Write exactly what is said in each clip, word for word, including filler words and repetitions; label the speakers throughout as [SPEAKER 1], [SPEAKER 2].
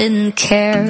[SPEAKER 1] didn't care.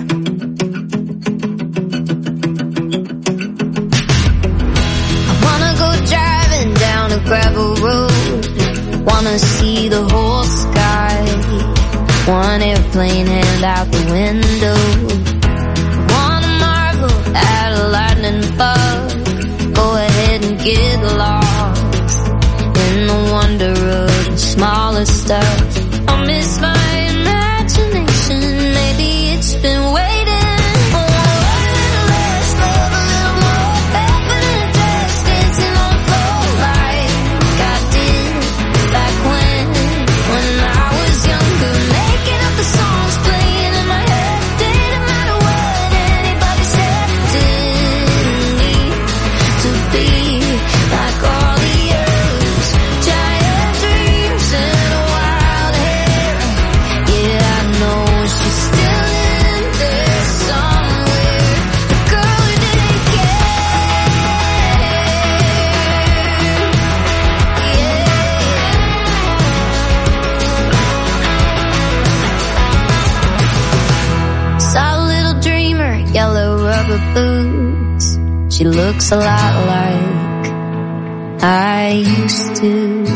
[SPEAKER 1] I wanna go driving down a gravel road, wanna see the whole sky, one airplane held out the window, wanna marvel at a lightning bug, go ahead and get lost in the wonder of the smallest stuff. I miss my imagination, maybe it's been waiting. Oh, a little less love, a little more back in a dress, dancing on the floor like I did back when, when I was younger, making up the songs, playing in my head, didn't matter what anybody said, didn't need to be like all the others, giant dreams and a wild hair. Yeah, I know she's still in there somewhere, the girl who didn't care. Yeah. Saw a little dreamer, yellow rubber boots. She looks a lot like I used to.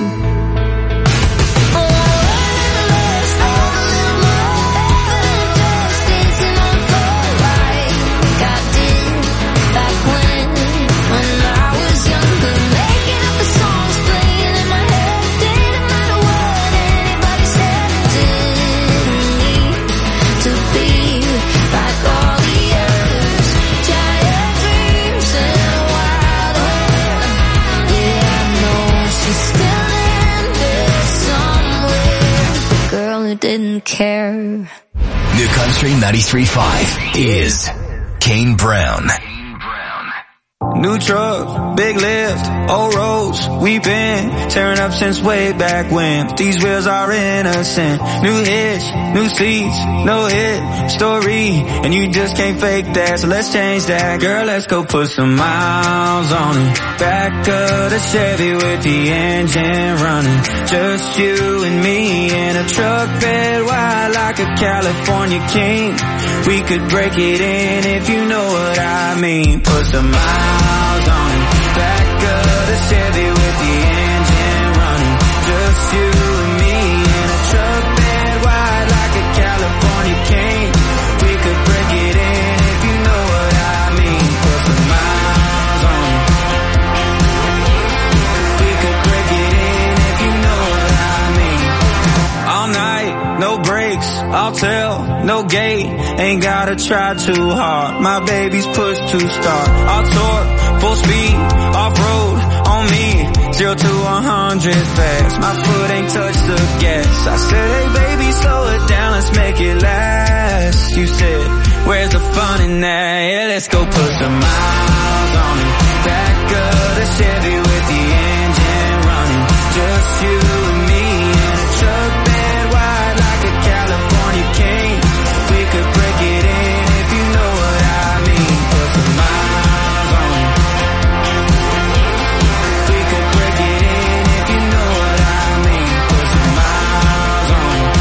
[SPEAKER 1] Didn't care.
[SPEAKER 2] New Country ninety-three point five is Kane Brown.
[SPEAKER 3] New truck, big lift, old roads, we've been tearing up since way back when. These wheels are innocent. New hitch, new seats, no hit story, and you just can't fake that, so let's change that. Girl, let's go put some miles on it. Back of the Chevy with the engine running. Just you and me in a truck bed wide like a California king. We could break it in if you know what I mean. Put some miles on it. Back of the Chevy with the engine running. Just you and me in a truck bed wide like a California king. We could break it in if you know what I mean. Put some miles on it. We could break it in if you know what I mean. All night, no breaks, I'll tell, no gate. Ain't gotta try too hard, my baby's push to start. I'll torque, full speed, off-road, on me, zero to a hundred fast. My foot ain't touched the gas. I said, hey baby, slow it down, let's make it last. You said, where's the fun in that? Yeah, let's go put some miles on it. Back of the Chevy with the engine running. Just you and me in a truck bed wide like a California king. We could break it in if you know what I mean. Put some miles on it. We could break it in if you know what I mean. Put some miles on it.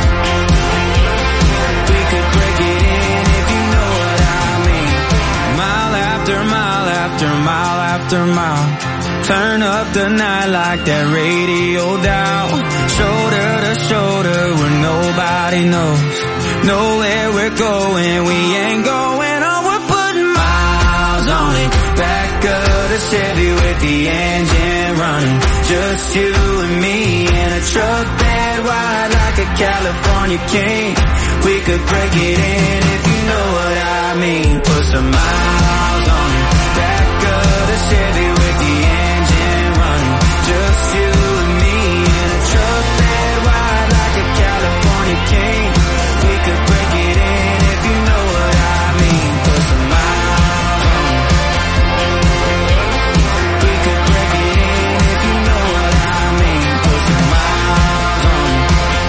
[SPEAKER 3] We could break it in if you know what I mean. Mile after mile after mile after mile. Turn up the night like that radio dial. Shoulder to shoulder where nobody knows. Nowhere we're going, we ain't going on. We're putting miles on it. Back of the Chevy with the engine running. Just you and me in a truck bed wide like a California king. We could break it in if you know what I mean. Put some miles on it. Back of the Chevy with the engine running. Just you and me in a truck bed wide like a California king. We could break it in if you know what I mean. Put some miles on it. We could break it in if you know what I mean. Put some miles on it.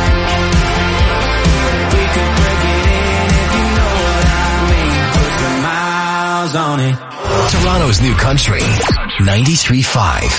[SPEAKER 3] We could break it in if you know what I mean. Put some miles on it.
[SPEAKER 2] Toronto's New Country ninety-three point five.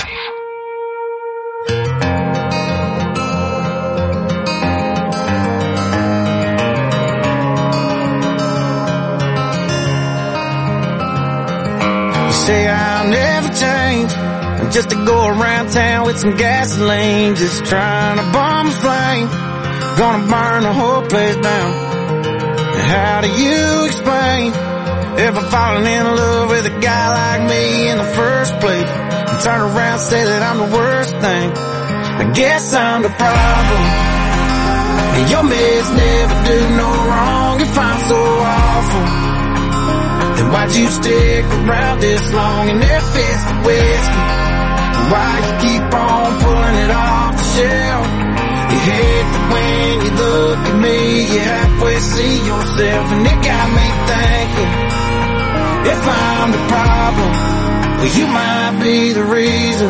[SPEAKER 3] say I'll never change, just to go around town with some gasoline, just trying to bomb a flame, gonna burn the whole place down. How do you explain ever falling in love with a guy like me in the first place, and turn around and say that I'm the worst thing? I guess I'm the problem, and your meds never do no wrong. If I'm so awful, then why'd you stick around this long? And if it's the whiskey, why you keep on pulling it off the shelf? You hate that when you look at me, you halfway see yourself, and it got me thinking, if I'm the problem, well, you might be the reason.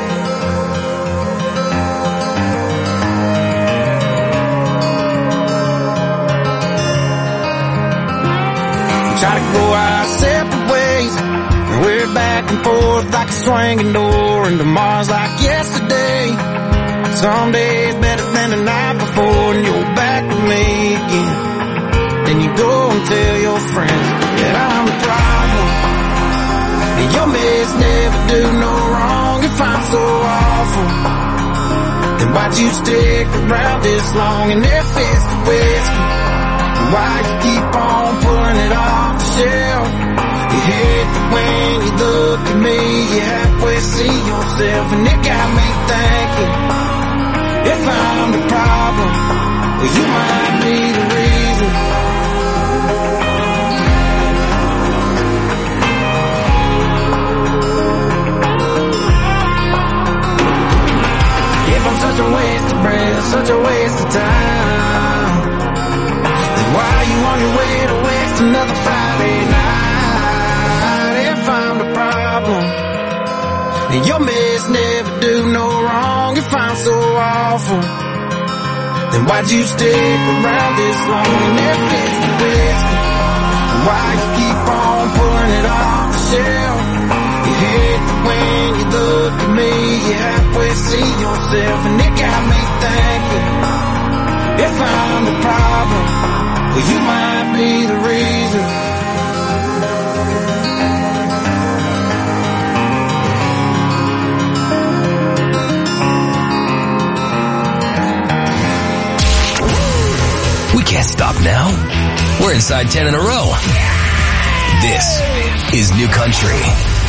[SPEAKER 3] Try to go our separate ways, and we're back and forth like a swinging door, and tomorrow's like yesterday. Some days better than the night before, and you're back with me again. Then you go and tell your friends that I'm the problem, and your meds never do no wrong. If I'm so awful, then why'd you stick around this long? And if it's the whiskey, why you keep on pulling it off the shelf? You hate that when you look at me, you halfway see yourself, and it got me thinking, if I'm the problem, well, you might be the reason. If I'm such a waste of breath, such a waste of time, then why are you on your way to waste another Friday night? If I'm the problem, and your meds never do no wrong. If I'm so awful, then why'd you stick around this long? And if it's the whiskey, why you keep on pulling it off the shelf? You hate that when you look at me, you halfway see yourself, and it got me thinking, if I'm the problem, well, you might be the reason.
[SPEAKER 2] We can't stop now. We're inside ten in a row. This is New Country.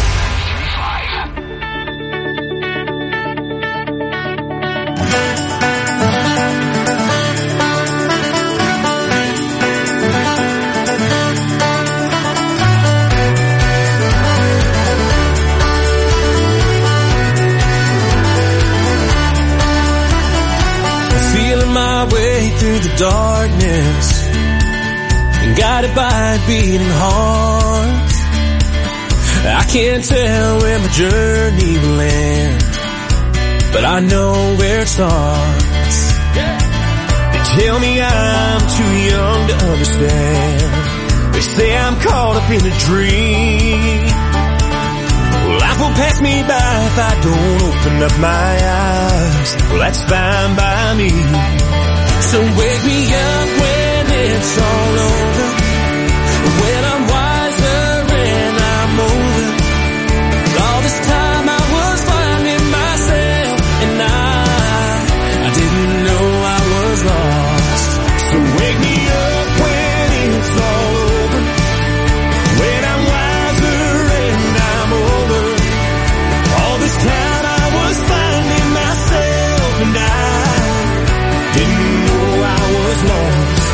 [SPEAKER 4] Through the darkness and guided by a beating heart, I can't tell where my journey will end, but I know where it starts. They tell me I'm too young to understand. They say I'm caught up in a dream. Well, life will pass me by if I don't open up my eyes. Well, that's fine by me. So wake me up when it's all over, when I'm wiser and I'm older. All this time I was finding myself, and I, I didn't know I was lost. So wake me up when it's all over, when I'm wiser and I'm older. All this time I was finding myself, and I didn't was lost.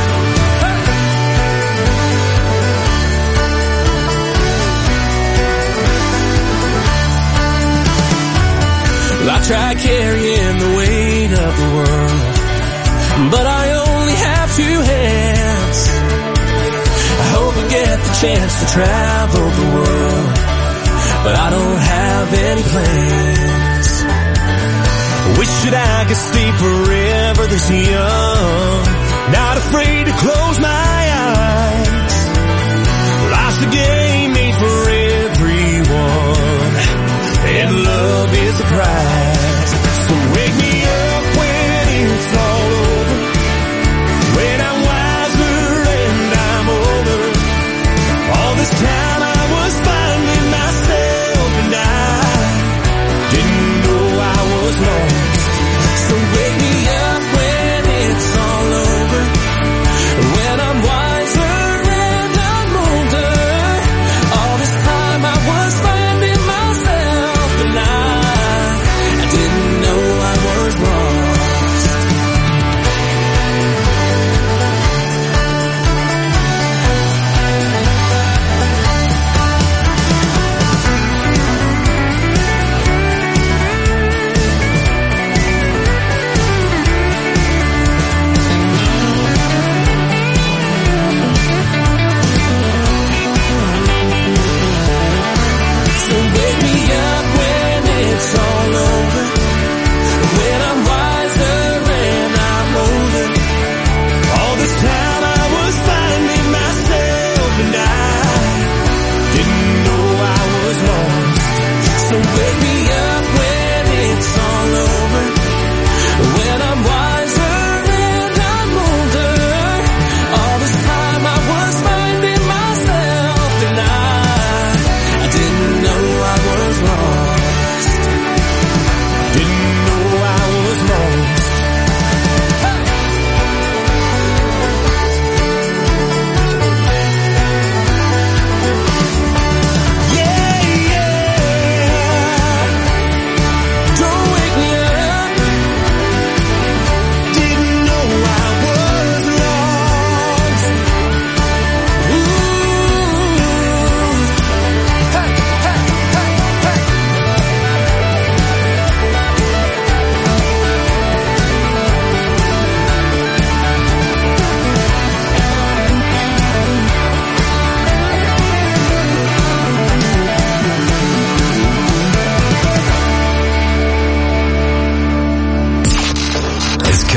[SPEAKER 4] Well, I tried carrying the weight of the world, but I only have two hands. I hope I get the chance to travel the world, but I don't have any plans. Wish that I could stay forever this young, not afraid to close my eyes. Life's a game made for everyone, and love is a prize. So wake me up when it's all over, when I'm wiser and I'm older. All this time I was finding myself,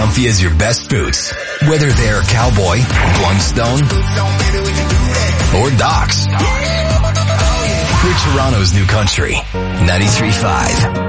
[SPEAKER 2] comfy as your best boots. Whether they're Cowboy, Blundstone, or Docs. We're Toronto's new country. ninety-three point five.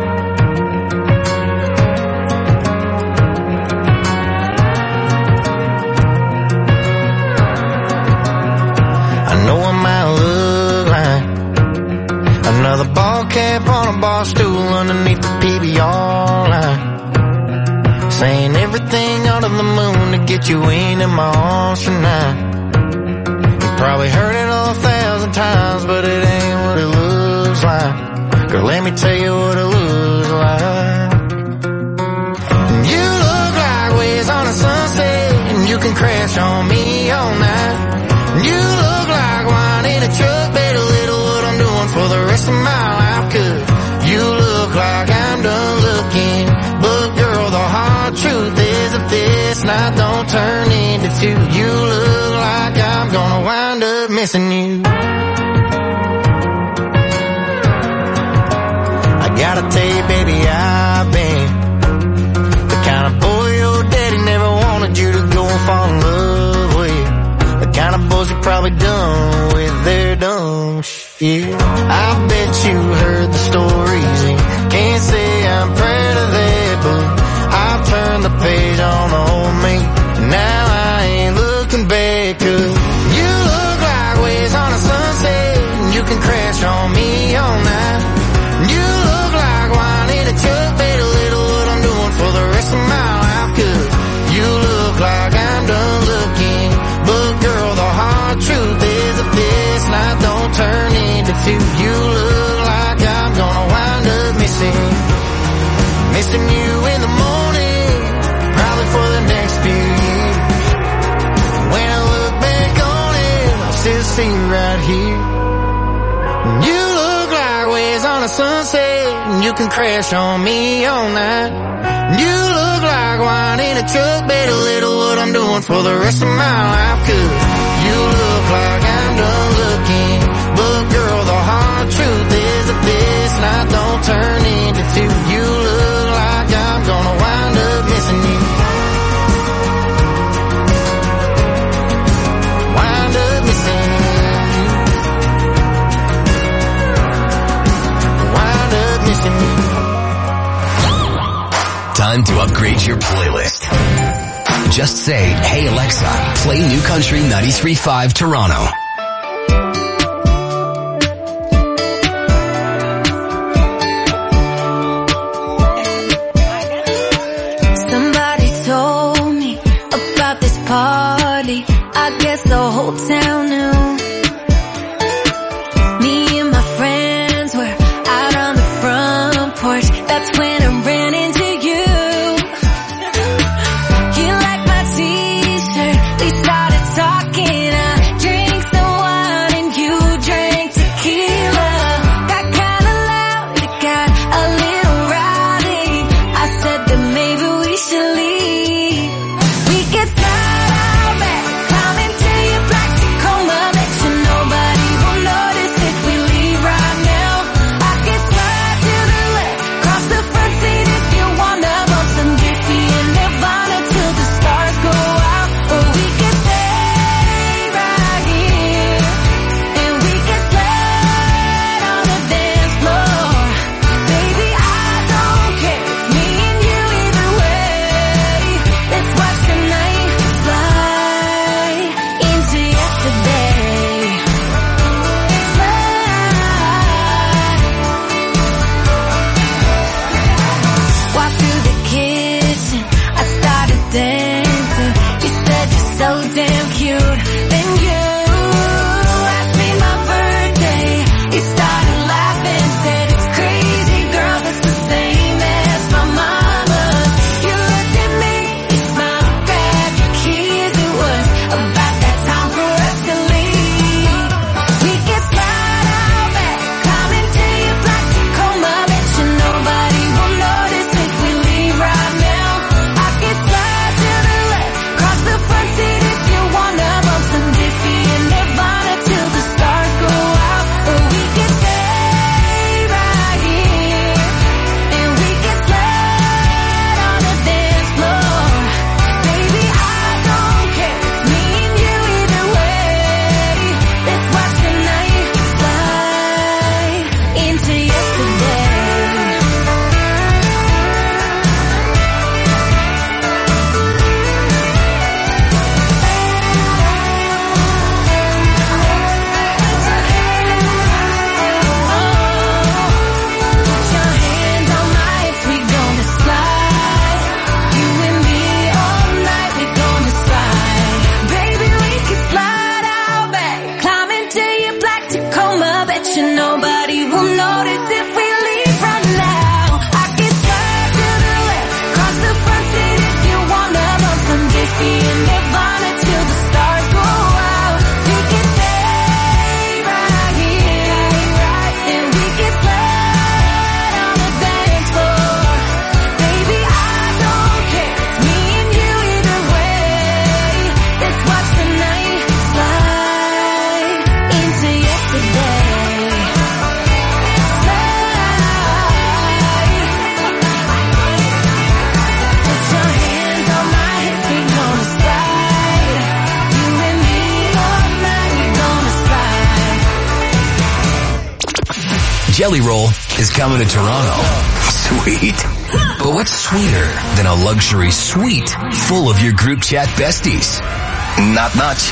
[SPEAKER 5] Another ball cap on a bar stool underneath the P B R line, saying everything under the moon to get you into my arms tonight. You probably heard it all a thousand times, but it ain't what it looks like. Girl, let me tell you what it looks like. You look like waves on a sunset, and you can crash on me all night. You look like wine in a truck, better little what I'm doing for the rest of my life. Cause you look like I'm done looking, but girl, the hard truth is if this night don't turn into two, you look like I'm gonna wind up missing you. I gotta tell you, baby, I've been the kind of boy your daddy never wanted you to go and fall in love with. The kind of boys you probably done with their dumb shit. I bet you heard the stories and can't say I'm proud of that, but I've turned the page on the old me. Now I ain't looking back, cause you look like waves on a sunset, and you can crash on me all night. You look like wine in a truck, better little what I'm doing for the rest of my life. Cause you look like I'm done looking, but girl, the hard truth is if this night don't turn into two, you look like I'm gonna wind up missing, missing you in the morning, probably for the next few years. When I look back on it, I'll still see you right here. You look like waves on a sunset, and you can crash on me all night. You look like wine in a truck, better little what I'm doing for the rest of my life. Cause you look like I'm done looking, but girl, the hard truth is if this night don't turn into two, you look like I'm gonna wind up missing you. Wind up missing you. Wind up missing you.
[SPEAKER 2] Time to upgrade your playlist. Just say, hey Alexa, play New Country ninety-three point five Toronto.
[SPEAKER 1] Somebody told me about this party, I guess the whole town knew. Me and my friends were out on the front porch, that's when I ran into you. You liked my t-shirt, we started talking, I drank some wine and you drank tequila. Got kinda loud, it got a little rowdy, I said that maybe we should leave. We could start out back, climb into your black Tacoma.
[SPEAKER 2] Jelly Roll is coming to Toronto. Sweet. But what's sweeter than a luxury suite full of your group chat besties? Not much.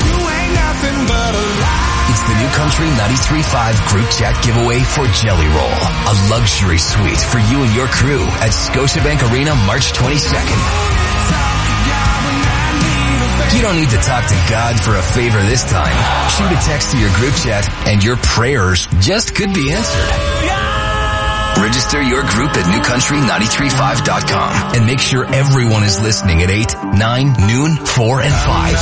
[SPEAKER 2] It's the New Country ninety-three point five group chat giveaway for Jelly Roll. A luxury suite for you and your crew at Scotiabank Arena March twenty-second. You don't need to talk to God for a favor this time. Shoot a text to your group chat and your prayers just could be answered. Register your group at new country nine three five dot com and make sure everyone is listening at eight, nine, noon, four, and five.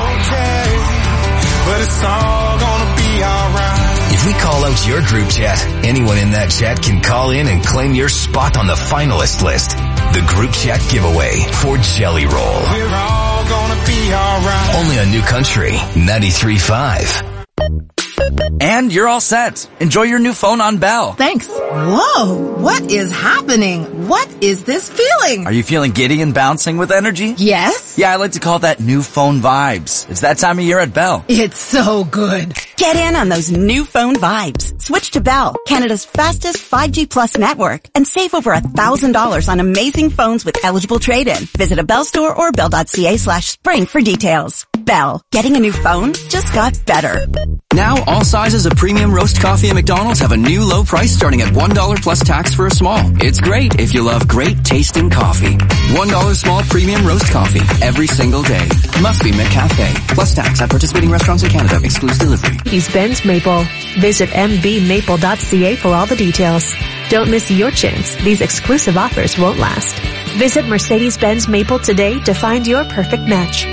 [SPEAKER 3] But it's all gonna be alright.
[SPEAKER 2] If we call out your group chat, anyone in that chat can call in and claim your spot on the finalist list. The group chat giveaway for Jelly Roll.
[SPEAKER 3] We're all gonna be alright.
[SPEAKER 2] Only on New Country ninety-three point five.
[SPEAKER 6] And you're all set. Enjoy your new phone on Bell.
[SPEAKER 7] Thanks. Whoa, what is happening? What is this feeling?
[SPEAKER 6] Are you feeling giddy and bouncing with energy?
[SPEAKER 7] Yes.
[SPEAKER 6] Yeah, I like to call that new phone vibes. It's that time of year at Bell.
[SPEAKER 7] It's so good.
[SPEAKER 8] Get in on those new phone vibes. Switch to Bell, Canada's fastest five G plus network, and save over a thousand dollars on amazing phones with eligible trade-in. Visit a Bell store or bell.ca slash spring for details. Bell, getting a new phone just got better.
[SPEAKER 9] Now, all sizes of premium roast coffee at McDonald's have a new low price starting at one dollar plus tax for a small. It's great if you love great tasting coffee. one dollar small premium roast coffee every single day. Must be McCafe. Plus tax at participating restaurants in Canada. Excludes delivery.
[SPEAKER 10] Mercedes-Benz Maple. Visit m b maple dot c a for all the details. Don't miss your chance. These exclusive offers won't last. Visit Mercedes-Benz Maple today to find your perfect match.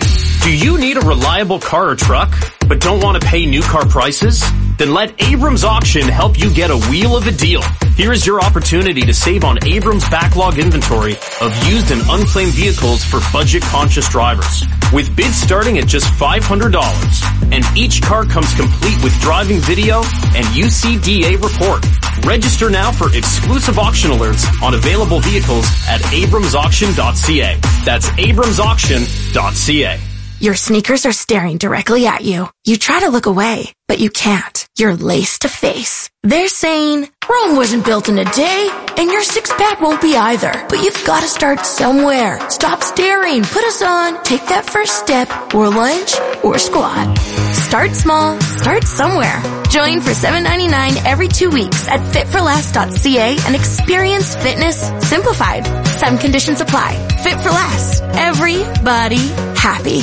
[SPEAKER 11] Do you need a reliable car or truck, but don't want to pay new car prices? Then let Abrams Auction help you get a wheel of a deal. Here is your opportunity to save on Abrams' backlog inventory of used and unclaimed vehicles for budget-conscious drivers. With bids starting at just five hundred dollars, and each car comes complete with driving video and U C D A report. Register now for exclusive auction alerts on available vehicles at abrams auction dot c a. That's abrams auction dot c a.
[SPEAKER 12] Your sneakers are staring directly at you. You try to look away, but you can't. You're lace to face. They're saying, Rome wasn't built in a day, and your six-pack won't be either. But you've got to start somewhere. Stop staring. Put us on. Take that first step, or lunge, or squat. Start small. Start somewhere. Join for seven ninety-nine every two weeks at fit for less dot c a and experience fitness simplified. Some conditions apply. Fit for Less. Everybody happy.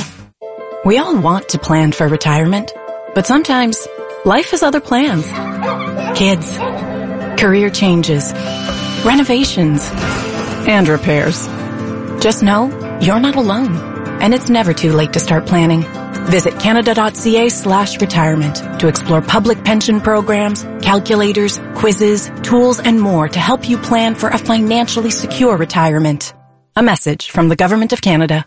[SPEAKER 13] We all want to plan for retirement, but sometimes life has other plans. Kids, career changes, renovations, and repairs. Just know you're not alone, and it's never too late to start planning. Visit canada dot c a slash retirement to explore public pension programs, calculators, quizzes, tools, and more to help you plan for a financially secure retirement. A message from the Government of Canada.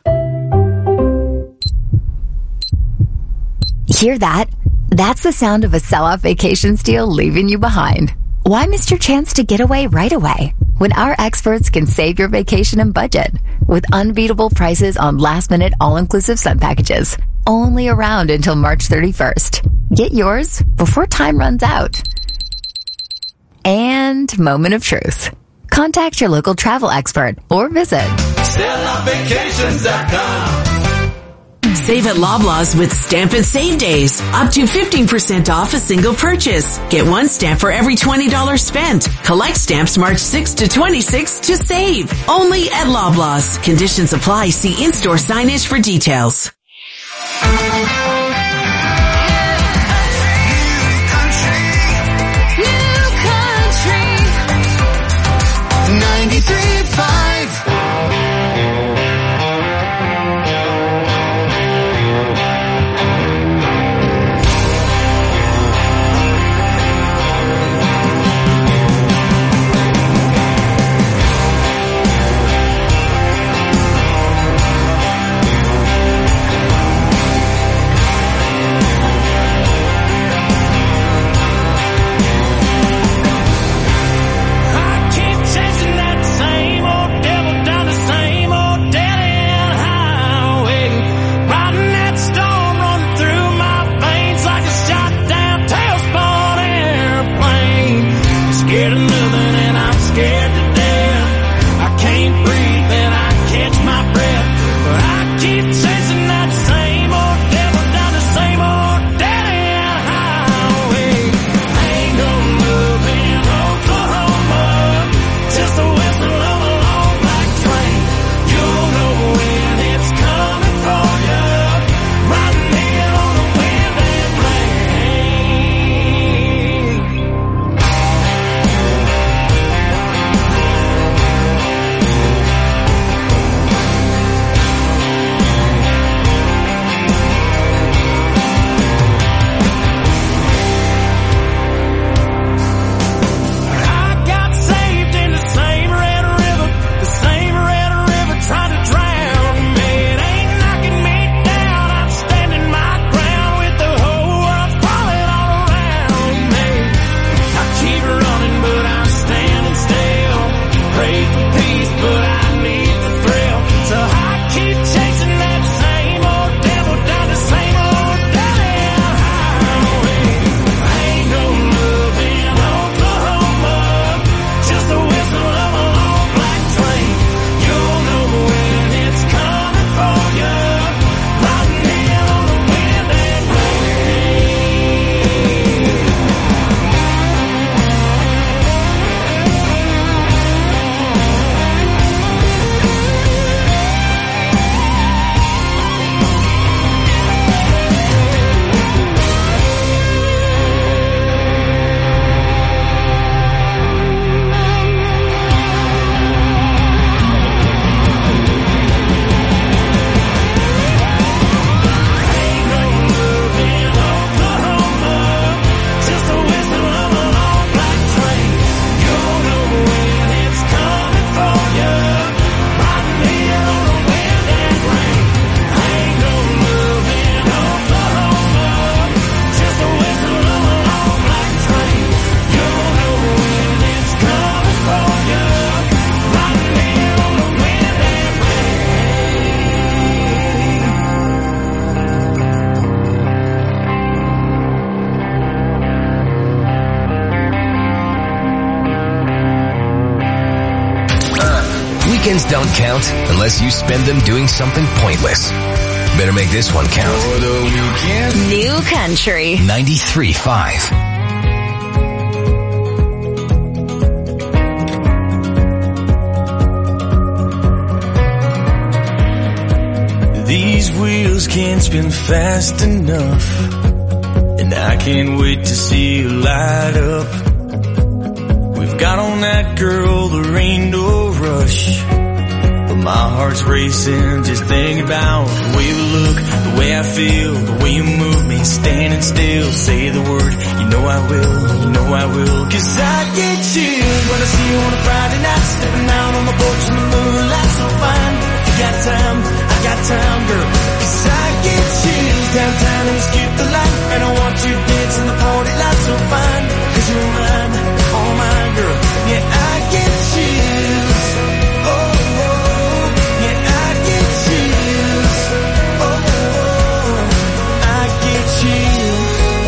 [SPEAKER 14] Hear that? That's the sound of a sell-off vacation deal leaving you behind. Why miss your chance to get away right away when our experts can save your vacation and budget with unbeatable prices on last-minute all-inclusive sun packages? Only around until March thirty-first. Get yours before time runs out. And moment of truth. Contact your local travel expert or visit
[SPEAKER 15] sell off vacations dot com.
[SPEAKER 16] Save at Loblaws with Stamp and Save Days. Up to fifteen percent off a single purchase. Get one stamp for every twenty dollars spent. Collect stamps March sixth to twenty-sixth to save. Only at Loblaws. Conditions apply. See in-store signage for details.
[SPEAKER 15] ninety-three point five
[SPEAKER 2] count unless you spend them doing something pointless. Better make this one count. For the weekend.
[SPEAKER 14] New Country.
[SPEAKER 2] ninety-three point five.
[SPEAKER 3] These wheels can't spin fast enough, and I can't wait to see you light up. We've got on that girl, there ain't no rush, but my heart's racing just thinking about the way we look, the way I feel, the way you move me, standing still. Say the word, you know I will, you know I will. Cause I get chills when I see you on a Friday night, stepping out on the porch in the moonlight, so fine. You got time, I got time, girl. Cause I get chills downtown and we skip the light, and I want you dancing the party light, so fine. Cause you're mine, all mine, girl. Yeah, I get chills. Oh, oh, yeah, I get chills. Oh, oh, I get chills.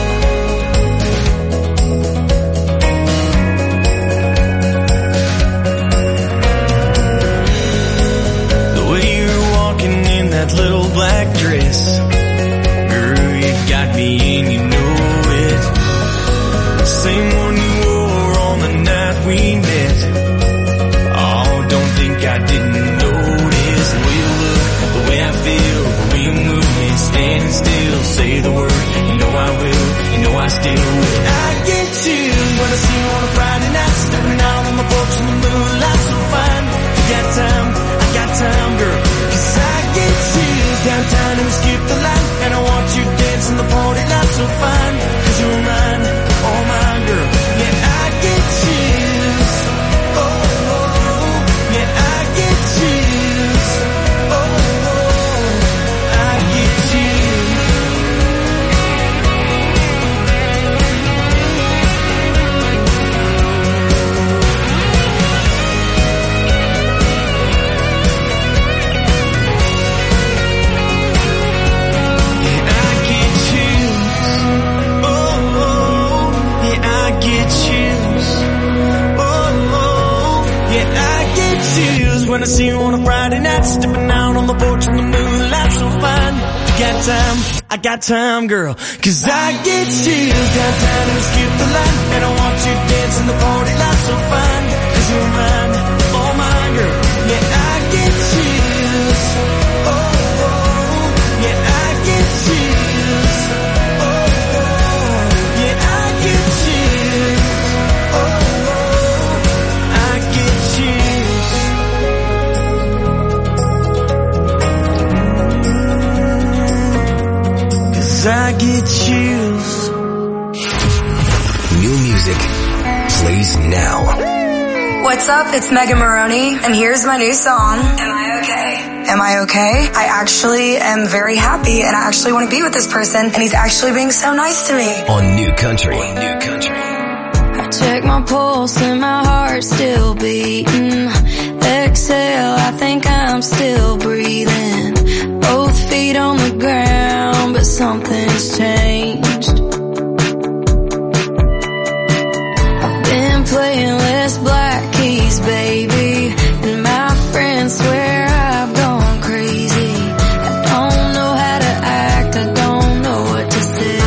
[SPEAKER 3] The way you're walking in that little black dress, girl, you got me and you know it. Same one you wore on the night we met. Oh, don't think I didn't notice the way you look, the way I feel, the way you move me, standing still. Say the word, you know I will, you know I still will. I get chills when I see you on a Friday night, stepping out on the porch in the moonlight, so fine. You got time, I got time, girl. Cause I get chills downtown and we skip the light, and I want you dancing the party light, so fine. Cause you're mine, all mine, girl. Yeah, I get chills. Oh, oh, yeah, I get chills. Oh, oh, I get chills. Yeah, I get chills. Oh, oh, yeah, I get chills. Oh, oh, yeah, I get chills when I see you on a Friday night, stepping out on the porch in the moonlight, so fine. You got time, I got time, girl. Cause I get chills downtown and we skip the light, and I want you dancing the party light, so fine. Cause you're mine, all mine, girl. Yeah, I get chills. Oh, oh, yeah, I get chills. Oh, oh, yeah, I get chills. Oh, oh, I get chills. Cause I get chills.
[SPEAKER 2] New music plays now.
[SPEAKER 17] What's up? It's Megan Maroney, and here's my new song, Am I Okay? Am I okay? I actually am very happy, and I actually want to be with this person, and he's actually being so nice to me.
[SPEAKER 2] On New Country. New Country.
[SPEAKER 1] I check my pulse and my heart's still beating. Exhale, I think I'm still breathing. Both feet on the ground, but something's changed. I've been playing less black keys, baby, and my friends swear I've gone crazy. I don't know how to act, I don't know what to say.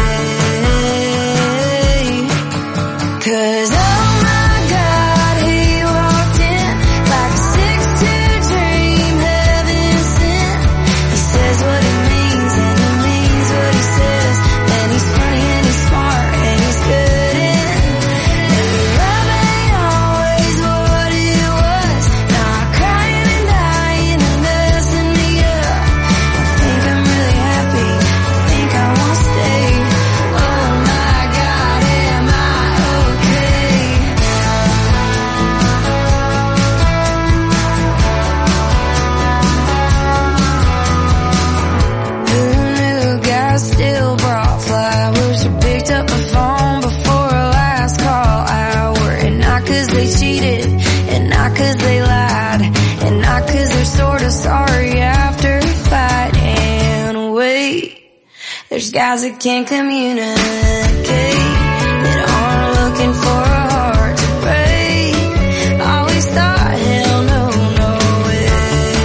[SPEAKER 1] Cause oh my God, he walked in like a six two dream, heaven sent. He says what he means and he means what he says, and he's funny and he's smart and he's good in. And love ain't always what it was. Now I'm crying and dying and messing me up. I think I'm really happy, I think I wanna stay. Oh my God, am I okay? Who knew guys still brought flowers or picked up the phone before a last call hour? And not cause they cheated, and not cause they lied, and not cause they're sorta sorry after a fight. And wait, there's guys that can't communicate, that aren't looking for a heart to break. Always thought, hell no, no way.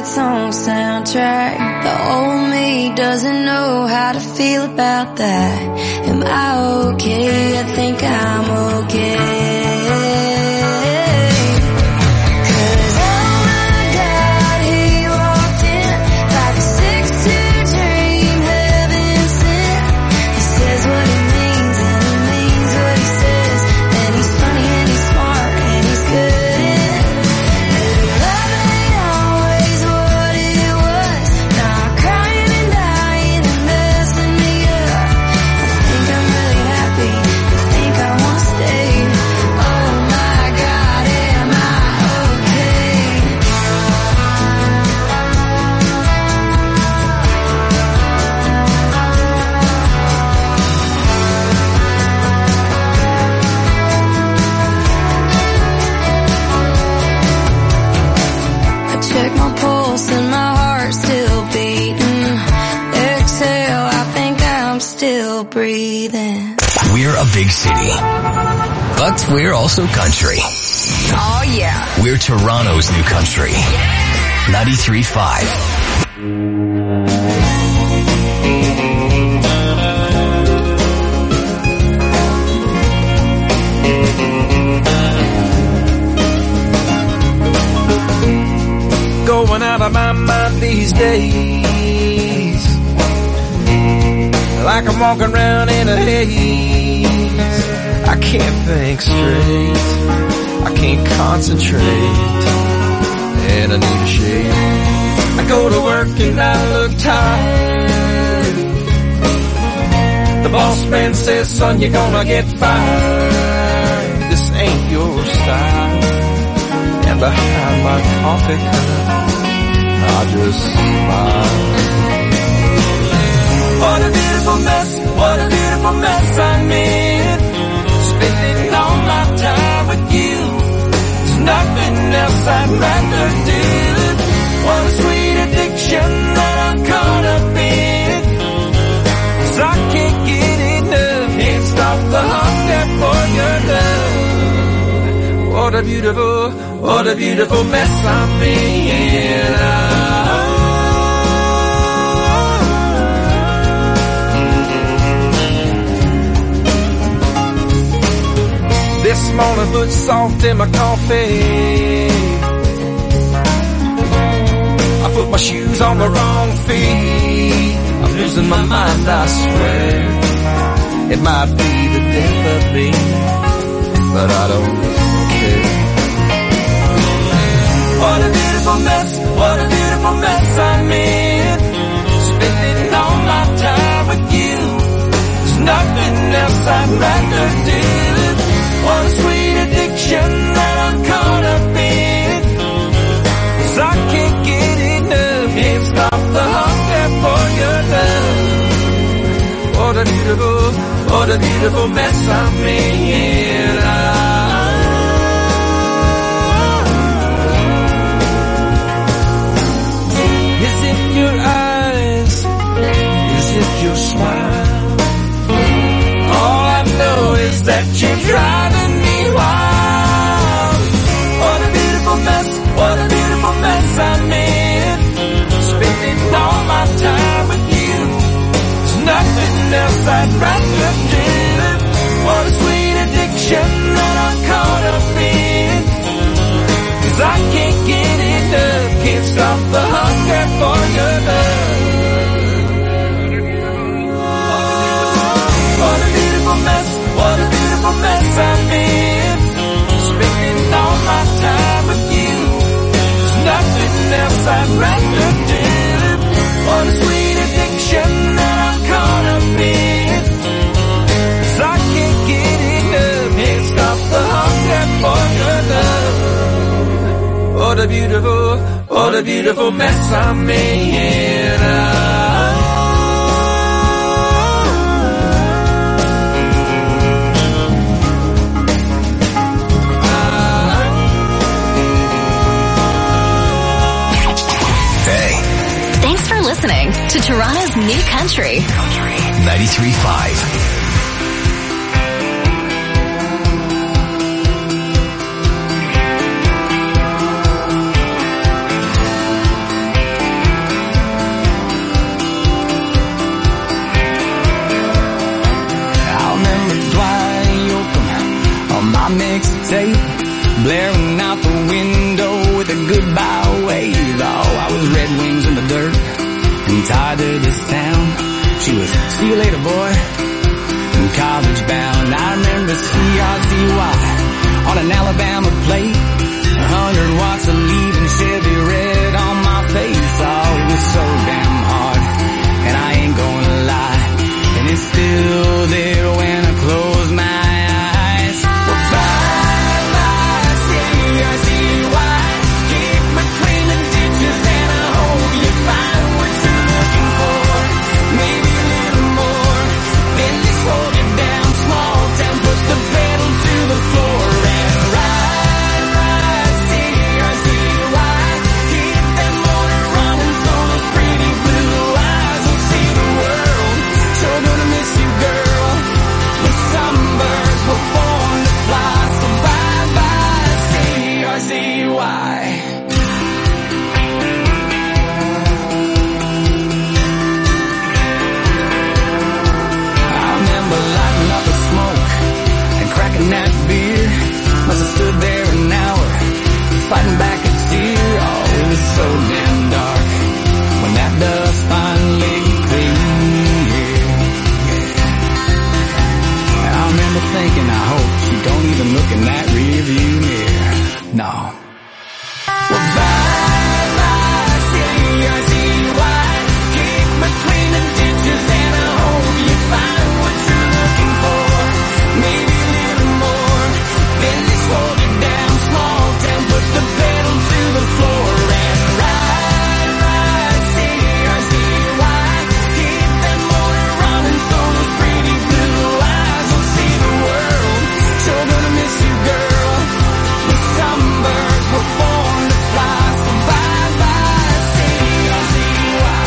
[SPEAKER 1] song soundtrack. The old me doesn't know how to feel about that. Am I okay? I think I'm okay. Breathing.
[SPEAKER 2] We're a big city, but we're also country.
[SPEAKER 7] Oh yeah.
[SPEAKER 2] We're Toronto's new country. ninety-three point five.
[SPEAKER 4] Going out of my mind these days, like I'm walking around in a haze. I can't think straight, I can't concentrate, and I need a shave. I go to work and I look tired. The boss man says, son, you're gonna get fired. This ain't your style. And behind my coffee cup, I just smile. What a beautiful mess, what a beautiful mess I'm in. Spending all my time with you. There's nothing else I'd rather do. What a sweet addiction that I'm caught up in. 'Cause I can't get enough, can't stop the hunger for your love. What a beautiful, what a beautiful mess I'm in. This morning put salt in my coffee. I put my shoes on the wrong feet. I'm losing my mind, I swear. It might be the death of me, but I don't care. What a beautiful mess, what a beautiful mess I'm in. Spending all my time with you. There's nothing else I'd rather do. What a sweet addiction that I'm caught up in. 'Cause I can't get enough, can't stop the hunger for your love. What a beautiful, what a beautiful mess I'm in. Is it your eyes? Is it your smile? All I know is that you're driving me wild. What a beautiful mess, what a beautiful mess I'm in. Spending all my time with you. There's nothing else I'd rather do. What a sweet addiction that I'm caught up in. 'Cause I can't get enough, can't stop the hunger for your love. What a beautiful mess, what a beautiful mess I'm in. Spending all my time with you. There's nothing else I'd rather do. What a sweet addiction that I'm caught up in. 'Cause I can't get enough, can't stop the hunger for your love. What a beautiful, what a beautiful mess I'm in.
[SPEAKER 18] Listening to Toronto's new country.
[SPEAKER 2] ninety-three point five.
[SPEAKER 3] on my mixtape, blaring out the window with a goodbye wave. Oh, I was Red Wings in the dirt and tied to this town. She was, see you later, boy, and college bound. I remember C R Z Y on an Alabama plate, a hundred watts of leaving Chevy red on my face. Oh, it was so damn hard, and I ain't gonna lie, and it's still there when I close my eyes. Well, bye, bye, C R Z Y, keep between the ditches, and I hope you find what you're looking for. Maybe a little more, then they slow you down, small town, put the pedal to the floor and ride, ride, C R Z Y, keep that motor running so those pretty blue eyes will see the world. Sure gonna miss you, girl, but some birds were born to fly, so bye bye, C R Z Y. I remember lighting up a smoke and cracking that beer. Must have stood there an hour, fighting back a tear. Oh, it was so damn dark when that dust finally cleared. And I remember thinking, I hope she don't even look in that rearview mirror. No. Well, bye bye, C R Z Y, keep between the ditches, and I hope you find what you're looking for. Maybe a little more, then they slow you down, small town, put the pedal to the floor and ride, ride, C R Z Y, keep that motor running so those pretty blue eyes will see the world. Sure gonna miss you, girl, but some birds were born to fly, so bye bye, C R Z Y.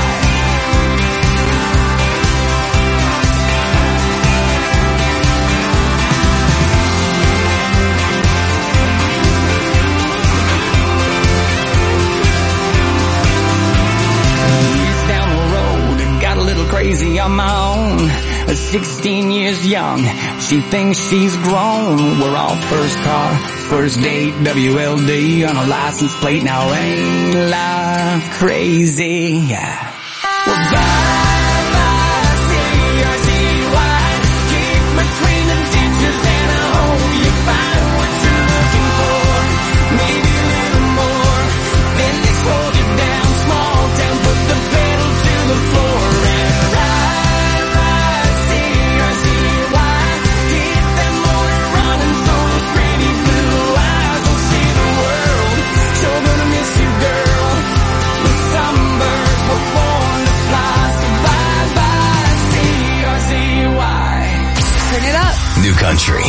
[SPEAKER 3] Years down the road, it got a little crazy on my own. At sixteen years young, she thinks she's grown. We're all first car, first date, W L D on a license plate. Now ain't life crazy? Yeah. Well, bye bye, C R Z Y, keep between the ditches, and I hope you find what you're looking for. Maybe a little more, then they slow you down, small town, put the pedal to the floor and ride, ride, C R Z Y, keep that motor running so those pretty blue eyes will see the world. Sure gonna miss you, girl, but some birds were born to fly, so bye bye, C R Z Y.
[SPEAKER 1] Turn it up.
[SPEAKER 2] New Country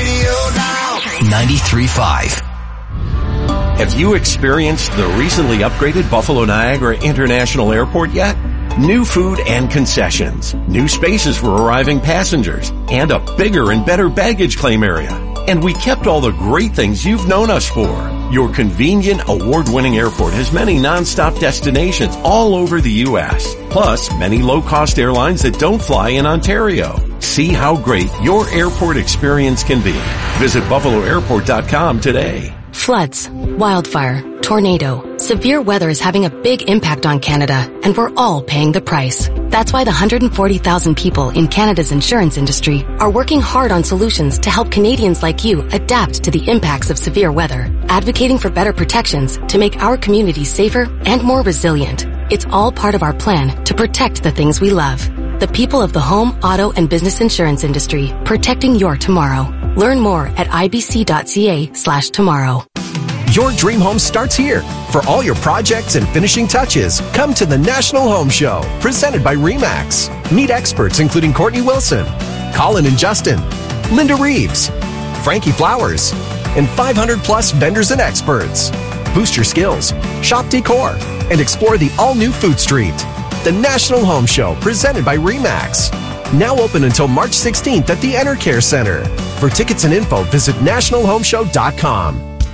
[SPEAKER 2] ninety-three point five.
[SPEAKER 19] Have you experienced the recently upgraded Buffalo Niagara International Airport yet? New food and concessions, new spaces for arriving passengers, and a bigger and better baggage claim area. And we kept all the great things you've known us for. Your convenient, award-winning airport has many non-stop destinations all over the U S, plus many low-cost airlines that don't fly in Ontario. See how great your airport experience can be. Visit buffalo airport dot com today.
[SPEAKER 20] Floods, wildfire, tornado, severe weather is having a big impact on Canada, and we're all paying the price. That's why the one hundred forty thousand people in Canada's insurance industry are working hard on solutions to help Canadians like you adapt to the impacts of severe weather, advocating for better protections to make our communities safer and more resilient. It's all part of our plan to protect the things we love. The people of the home, auto, and business insurance industry, protecting your tomorrow. Learn more at ibc.ca slash tomorrow.
[SPEAKER 21] Your dream home starts here. For all your projects and finishing touches, come to the National Home Show, presented by RE/MAX. Meet experts including Courtney Wilson, Colin and Justin, Linda Reeves, Frankie Flowers, and five hundred plus vendors and experts. Boost your skills, shop decor, and explore the all-new Food Street. The National Home Show, presented by RE/MAX. Now open until March sixteenth at the Enercare Center. For tickets and info, visit national home show dot com.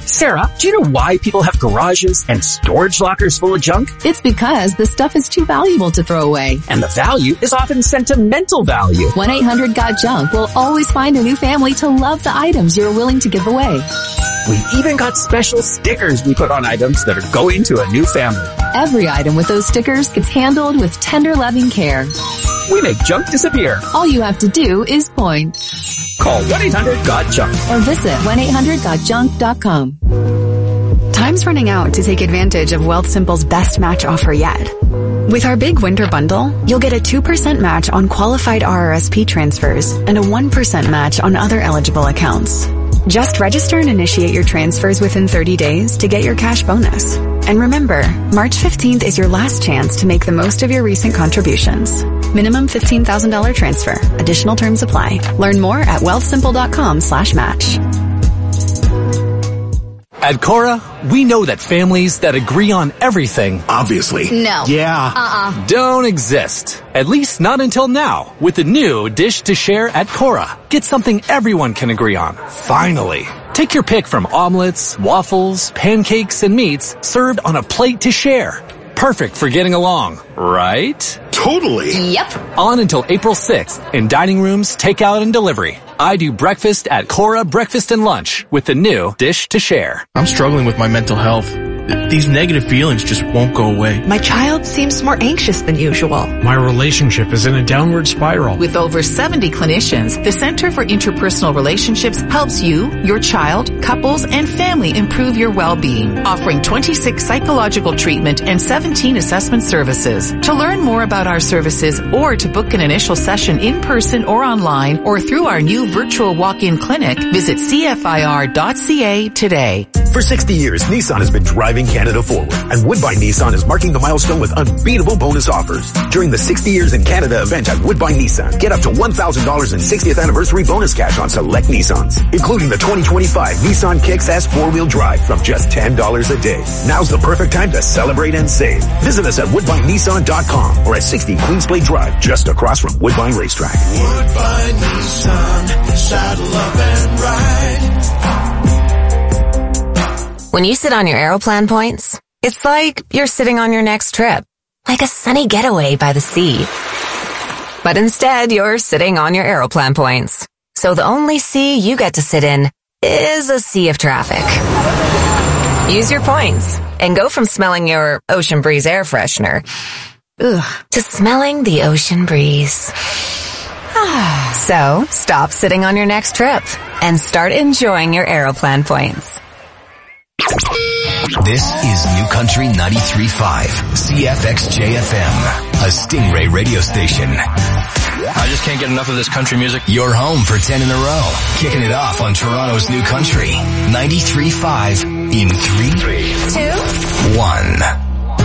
[SPEAKER 5] Sarah, do you know why people have garages and storage lockers full of junk?
[SPEAKER 22] It's because the stuff is too valuable to throw away.
[SPEAKER 5] And the value is often sentimental value.
[SPEAKER 22] one eight hundred got junk will always find a new family to love the items you're willing to give away.
[SPEAKER 5] We've even got special stickers we put on items that are going to a new family.
[SPEAKER 22] Every item with those stickers gets handled with tender, loving care.
[SPEAKER 5] We make junk disappear.
[SPEAKER 22] All you have to do is point.
[SPEAKER 5] Call one eight hundred got junk
[SPEAKER 22] or visit one eight hundred got junk dot com.
[SPEAKER 23] Time's running out to take advantage of Wealthsimple's best match offer yet. With our big winter bundle, you'll get a two percent match on qualified R R S P transfers and a one percent match on other eligible accounts. Just register and initiate your transfers within thirty days to get your cash bonus. And remember, March fifteenth is your last chance to make the most of your recent contributions. Minimum fifteen thousand dollars transfer. Additional terms apply. Learn more at wealthsimple.com slash match.
[SPEAKER 24] At Cora, we know that families that agree on everything
[SPEAKER 2] obviously
[SPEAKER 1] No.
[SPEAKER 2] Yeah.
[SPEAKER 1] Uh-uh.
[SPEAKER 24] don't exist. At least not until now, with the new Dish to Share at Cora. Get something everyone can agree on. Finally. Take your pick from omelets, waffles, pancakes, and meats served on a plate to share. Perfect for getting along, right?
[SPEAKER 2] Totally.
[SPEAKER 1] Yep.
[SPEAKER 24] On until April sixth in dining rooms, takeout, and delivery. I do breakfast at Cora Breakfast and Lunch with the new Dish to Share.
[SPEAKER 4] I'm struggling with my mental health. These negative feelings just won't go away.
[SPEAKER 25] My child seems more anxious than usual.
[SPEAKER 26] My relationship is in a downward spiral.
[SPEAKER 27] With over seventy clinicians, the Center for Interpersonal Relationships helps you, your child, couples, and family improve your well-being, offering twenty-six psychological treatment and seventeen assessment services. To learn more about our services or to book an initial session in person or online or through our new virtual walk-in clinic, visit C F I R dot C A today.
[SPEAKER 28] For sixty years, Nissan has been driving Canada forward, and Woodbine Nissan is marking the milestone with unbeatable bonus offers. During the sixty years in Canada event at Woodbine Nissan, get up to one thousand dollars in sixtieth anniversary bonus cash on select Nissans, including the twenty twenty-five Nissan Kicks S four-wheel drive from just ten dollars a day. Now's the perfect time to celebrate and save. Visit us at woodbine nissan dot com or at sixty Queensplay Drive, just across from Woodbine Racetrack.
[SPEAKER 15] Woodbine Nissan, saddle up and ride.
[SPEAKER 29] When you sit on your Aeroplan points, it's like you're sitting on your next trip, like a sunny getaway by the sea. But instead, you're sitting on your Aeroplan points. So the only sea you get to sit in is a sea of traffic. Use your points and go from smelling your Ocean Breeze air freshener ugh, to smelling the ocean breeze. So stop sitting on your next trip and start enjoying your Aeroplan points.
[SPEAKER 2] This is New Country ninety-three point five, C F X J F M, a Stingray radio station.
[SPEAKER 30] I just can't get enough of this country music.
[SPEAKER 2] You're home for ten in a row, kicking it off on Toronto's New Country ninety-three point five in three, two, one.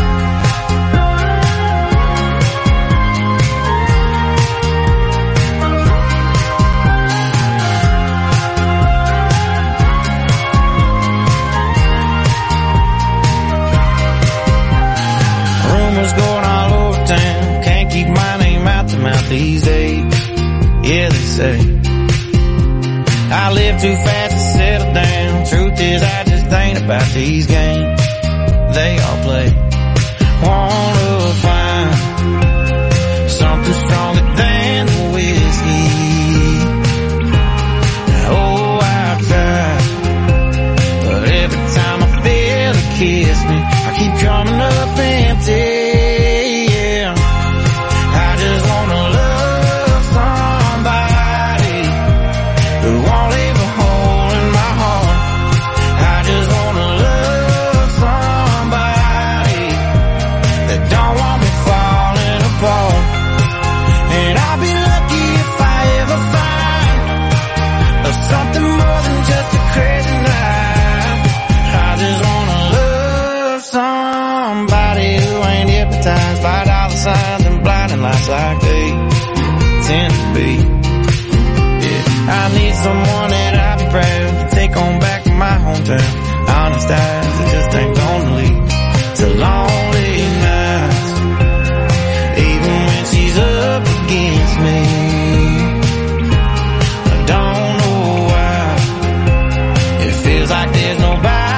[SPEAKER 3] Rumors going all over town, can't keep my name out the mouth these days. Yeah, they say I live too fast to settle down. Truth is, I just ain't about these games they all play. Wanna find something stronger than the whiskey. Oh, I've tried, but every time I feel it kiss me, I keep coming up empty. By dollar signs and blinding lights like they tend to be. Yeah, I need someone that I'll be proud to take on back to my hometown. Honest eyes that just ain't gonna lead to lonely nights. Even when she's up against me, I don't know why. It feels like there's nobody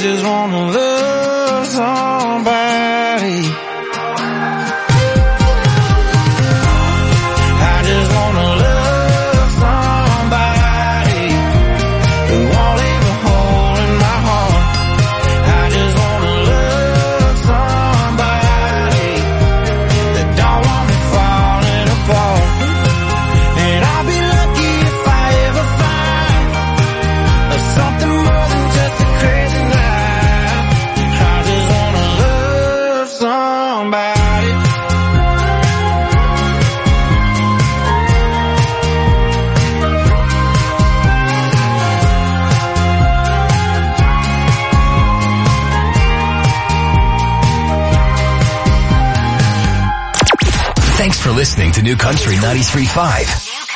[SPEAKER 3] just wanna love somebody. I just wanna love somebody who won't leave a hole in my heart. I just wanna love somebody that don't want me falling apart. And I'll be lucky if I ever find something more than just a crazy night. I just wanna love somebody.
[SPEAKER 2] Thanks for listening to New Country ninety-three point five.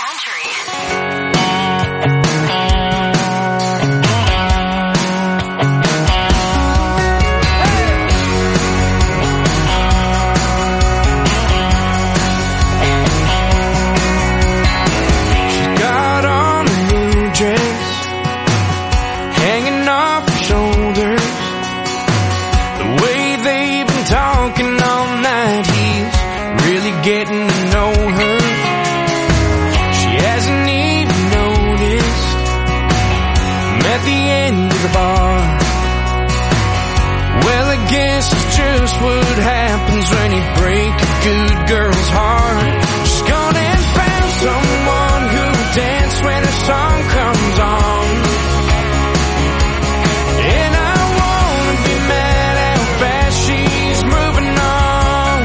[SPEAKER 3] Got on a new dress, hanging off her shoulders. The way they've been talking all night, he's really getting to know her. She hasn't even noticed. I'm at the end of the bar. Well, I guess it's just what happens when you break a good girl's heart. She's gone and found someone who'll dance when her song comes on. And I wanna be mad how fast she's moving on.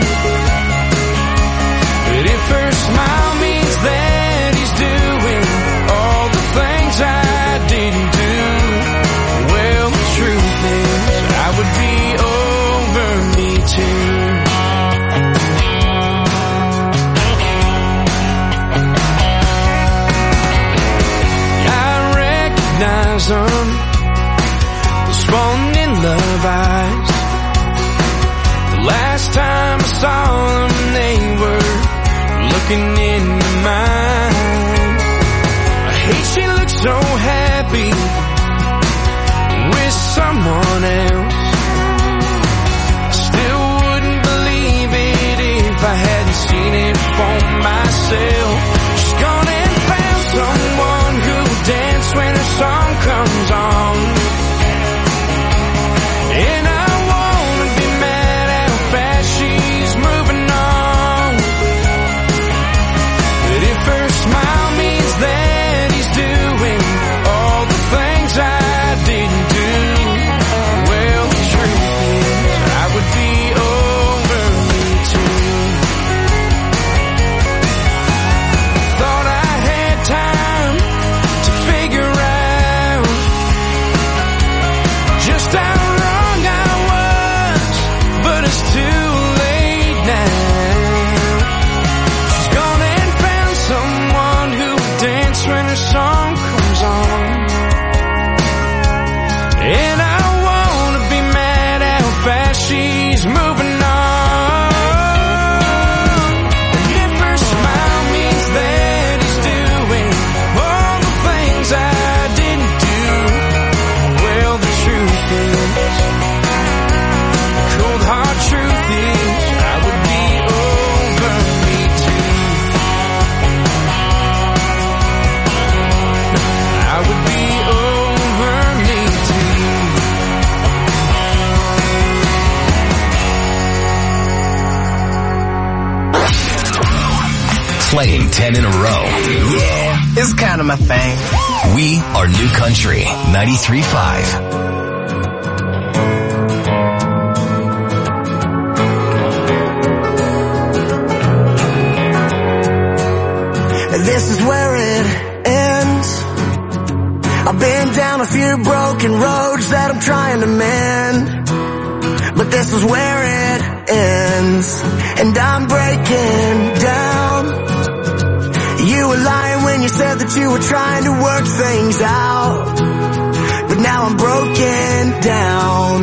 [SPEAKER 3] But if her smile means that he's doing all the things I didn't do, well, the truth is I would be over me too. I recognize them, those falling in love eyes. The last time I saw them, they were looking into mine. I hate she looks so happy with someone else. I still wouldn't believe it if I hadn't seen it for myself. She's gone and found someone who'll dance when her song comes on. And I wanna be mad how fast she's moving on. But if her smile means that he's doing all the things I didn't do, well, the truth is I would be over me too. Thought I had time to figure out just how wrong I was, but it's too late now. She's gone and found someone who'll dance when her song comes on. And I wanna be mad how fast she's moving on. And if her smile means that he's doing all the things I didn't do, well, the truth is, cold hard truth is, I would be over me too. I would be over me too.
[SPEAKER 2] Playing ten in a row.
[SPEAKER 6] Yeah, it's kind of my thing.
[SPEAKER 2] We are New Country ninety-three point five.
[SPEAKER 6] This is where it ends. I've been down a few broken roads that I'm trying to mend, but this is where it ends, and I'm breaking down. You were lying when you said that you were trying to work things out, but now I'm broken down.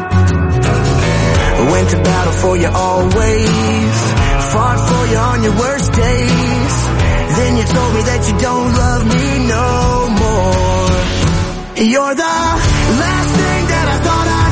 [SPEAKER 6] I went to battle for you always, fought for you on your worst days. Then you told me that you don't love me no more. You're the last thing that I thought I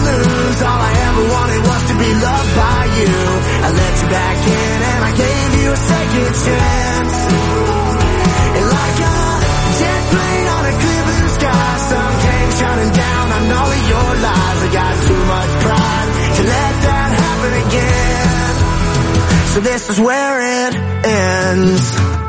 [SPEAKER 6] So this is where it ends.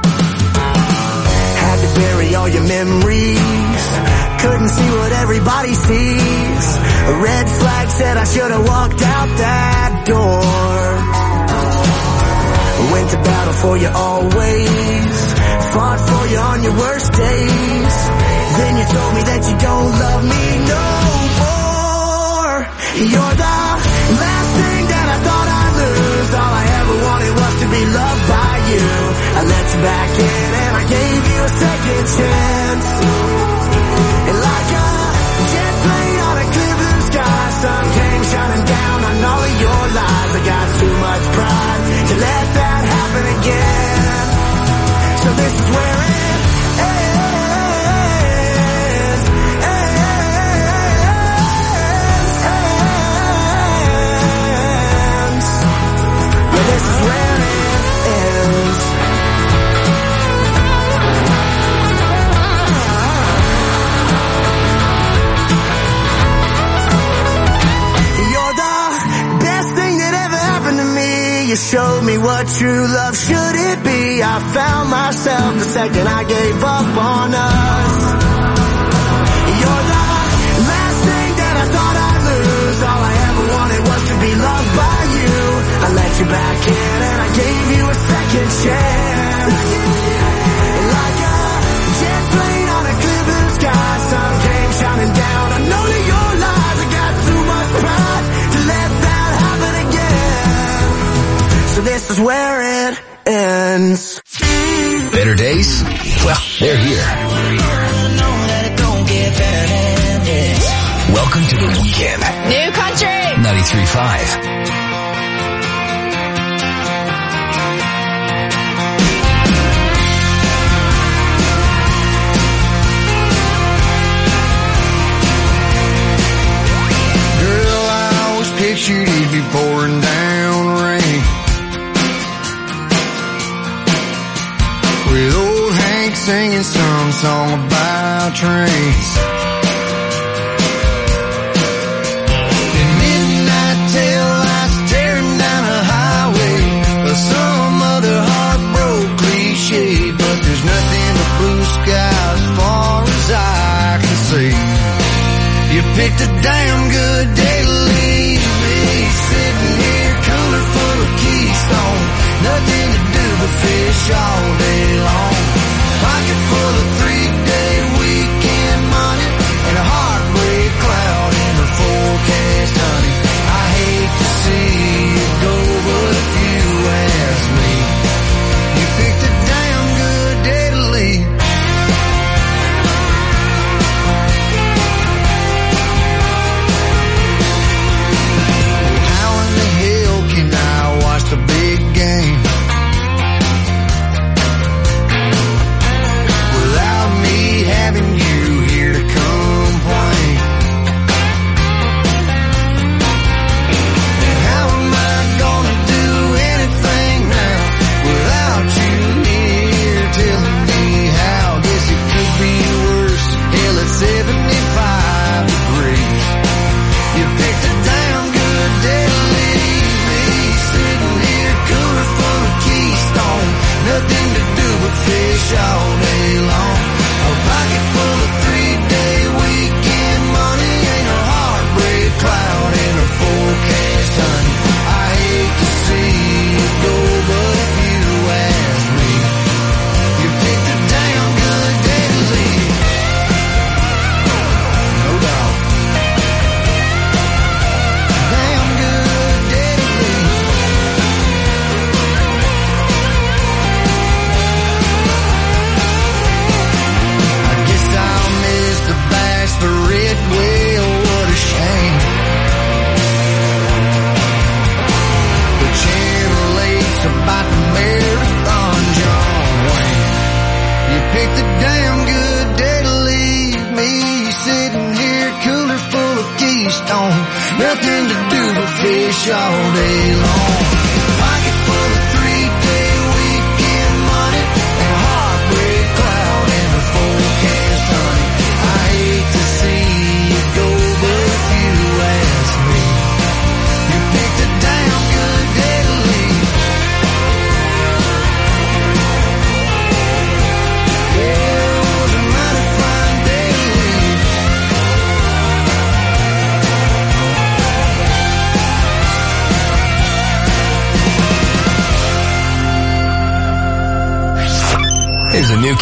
[SPEAKER 6] Had to bury all your memories. Couldn't see what everybody sees. A red flag said I should have walked out that door. Went to battle for you always. Fought for you on your worst days. Then you told me that you don't love me no more. You're the last thing that I thought I'd lose. All I ever wanted was to be loved by you. I let you back in and I gave you a second chance. And like a jet plane on a clear blue sky, sun came shining down on all of your lies. I got too much pride to let that happen again. So this is where it ends, ends, ends. Yeah, this is where it ends. You're the best thing that ever happened to me. You showed me what true love should it be. I found myself the second I gave up on us. You're the last thing that I thought I'd lose. All I ever wanted was to be loved by you. I let you back in and I gave you a second chance. Like a jet plane on a clear blue sky, sun came shining down. I know that your lies. I got too much pride to let that happen again. So this is where it ends.
[SPEAKER 2] Better days? Well, they're here. Welcome to the weekend.
[SPEAKER 18] New Country.
[SPEAKER 2] ninety-three point five.
[SPEAKER 15] Girl, I always pictured it'd be pouring down rain, with old Hank singing some song about trains. At midnight tail lights tearing down a highway, or some other heartbroken cliche, but there's nothing but blue sky as far as I can see. You picked a damn good day to leave me, sitting here cooler full of Keystone, nothing to do but fish all day long. Pocket full of three-day weekend money and a heartbreak cloud in the forecast, honey. I hate to see you go, but if you ask me, you picked a damn good day to leave. How in the hell can I watch the big game without me having you here to complain? And how am I gonna do anything now without you here telling me how? Guess it could be worse. Hell, it's seventy-five degrees. You picked a damn good day to leave me, sitting here cooler full of Keystone, nothing to do but fish all day long. A pocket full of three-day weekend money, ain't no heartbreak cloud in a forecast, honey. I hate to see you go, but if you ask me, you picked a damn good day to leave. No doubt. Damn good day to leave. I guess I'll miss the bachelorette. Well, what a shame. The channel eight's about the marathon, John Wayne. You picked a damn good day to leave me, sitting here cooler full of Keystone, nothing to do but fish all day long. Pocket full of three-day weekend money and a heartbreak cloud in the forecast, honey. I hate to see you go, but if you ask me, you picked a damn good day to leave.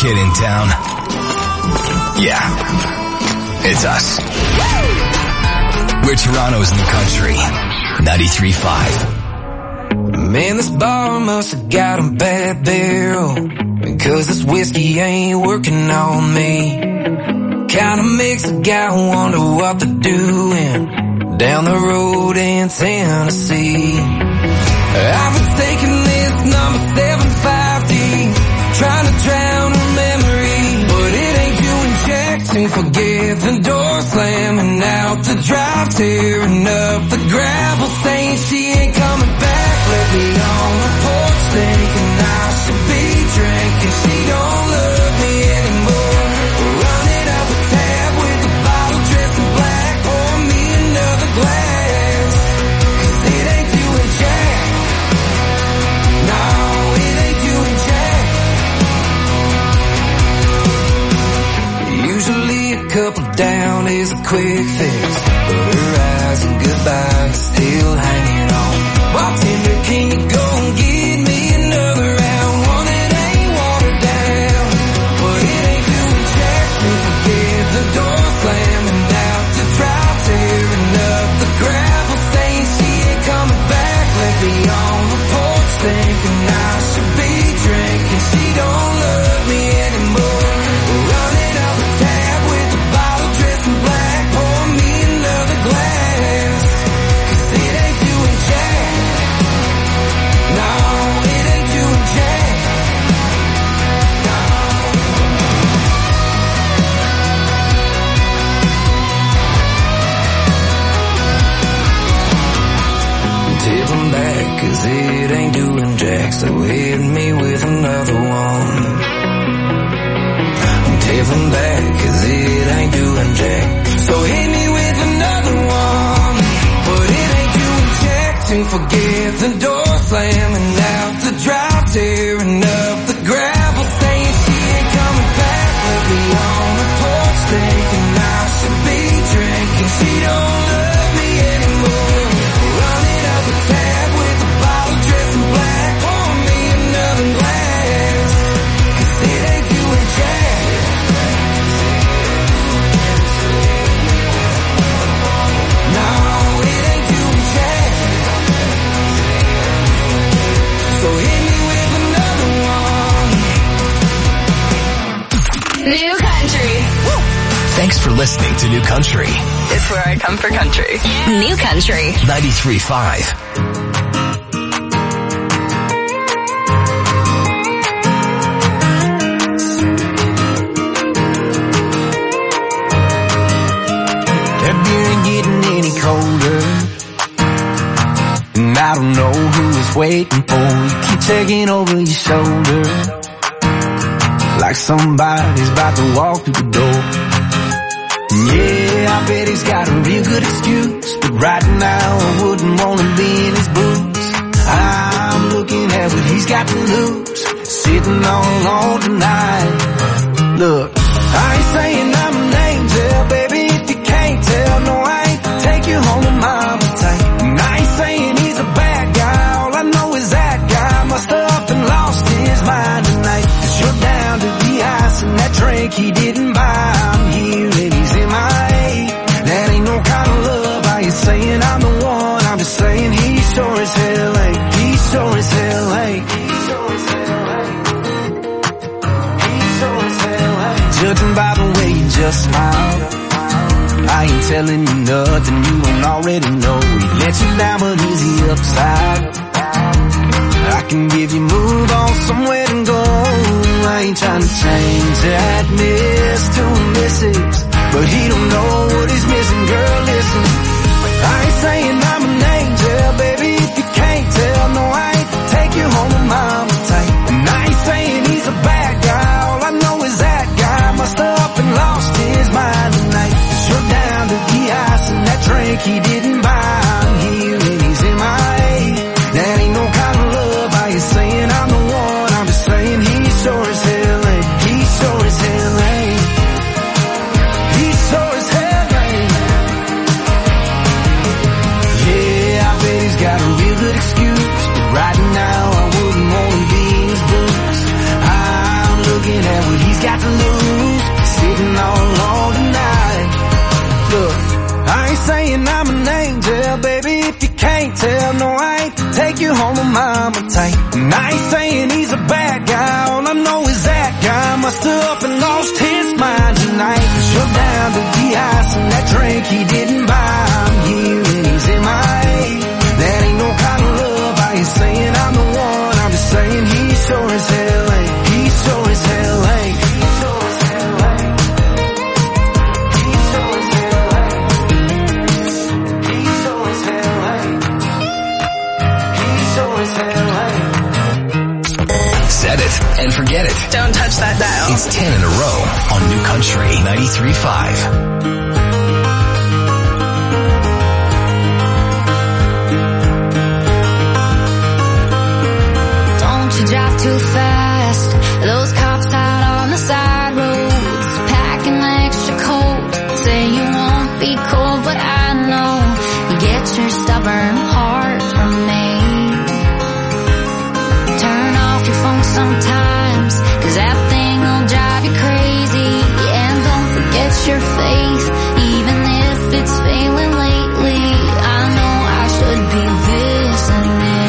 [SPEAKER 2] kid in town? Yeah, it's us. We're Toronto's new country. ninety-three point five.
[SPEAKER 3] Man, this bar must have got a bad barrel, because this whiskey ain't working on me. Kinda makes a guy wonder what they're doing down the road in Tennessee. I've been taking this number seven five D, trying to drown her memory, but it ain't doing jack to forget the door slamming out the drive, tearing up the gravel, saying she ain't coming back. Let me on the porch thinking I should be drinking. She don't love me anymore. Running up a tab with a bottle dressed in black. Pour me another glass, 'cause it ain't doing jack. No, it ain't doing jack. Usually a couple down is a quick fix, but her eyes and goodbye is still hanging on. Bartender, can you go and get me another round? One that ain't watered down, but it ain't doing jack to forget the door slamming out the drive, tearing up the gravel, saying she ain't coming back. Let me on the porch thinking I should be drinking. She don't love me anymore. Running up a tab with a bottle dressed in black. Pour me another glass, 'cause it ain't doing jack. No, it ain't doing jack. No. Tip 'em back, 'cause it ain't doing jack, so hit me with another one. Tip 'em back, 'cause it ain't doing jack, so hit me with another one. But it ain't doing jack to forget the door slamming out the drive, tearing up the gravel, saying she ain't coming back. Let me on the porch thinking I should be drinking. She don't love me anymore. Running up a tab with a bottle dressed in black. Pour me another glass, 'cause it ain't doing jack. No, it ain't doing jack. So hit me with another one.
[SPEAKER 18] New country.
[SPEAKER 2] Thanks for listening to New Country.
[SPEAKER 18] It's where I come for country. New country.
[SPEAKER 2] ninety-three point five.
[SPEAKER 3] That beer ain't getting any colder, and I don't know who it's waiting for. You keep checking over your shoulder, like somebody's about to walk through the door. Yeah, I bet he's got a real good excuse, but right now I wouldn't want to be in his boots. I'm looking at what he's got to lose, sitting all alone tonight. Look, I ain't saying I'm an angel, baby, if you can't tell. No, I ain't take you home to mama tight. And I ain't saying he's a bad guy, all I know is that guy must have up and lost his mind tonight. 'Cause you're down to the ice and that drink he didn't buy. I'm here and he's in my eight. That ain't no kind of love. I ain't saying I'm the one, I'm just saying he sure as hell ain't. He sure as hell ain't. Judging by the way you just smiled, I ain't telling you nothing you don't already know. He let you down but he's the upside. I can give you move on somewhere to go. I ain't trying to change that miss to a missus, but he don't know what he's missing. Girl, listen, I ain't saying I'm an angel, baby, if you can't tell. No, I ain't take you home to mama tight. And I ain't saying he's a bad guy, all I know is that guy must have up and lost his mind tonight. 'Cause you're down to the ice and that drink he didn't buy. I'm here and he's in my eight. That ain't no kind of love. I ain't saying I'm the one, I'm just saying he sure as hell ain't. He sure as hell ain't. mama type. And I ain't saying he's a bad guy, all I know is that guy must have up and lost his mind tonight. Cause you're down to the ice and that drink he didn't buy. I'm here and he's in my A. That ain't no kind of love, I ain't saying I'm the one, I'm just saying he sure as hell ain't. He sure as hell ain't. He sure as hell ain't. He sure as hell ain't. He sure as hell ain't. He sure as hell ain't.
[SPEAKER 2] Set it and forget it.
[SPEAKER 18] Don't touch that dial.
[SPEAKER 2] It's ten in a row on New Country ninety-three point five.
[SPEAKER 1] Drive too fast, those cops out on the side roads, packing the extra coat, say you won't be cold, but I know you get your stubborn heart from me. Turn off your phone sometimes, cause that thing will drive you crazy, yeah, and don't forget your faith, even if it's failing lately. I know I should be listening,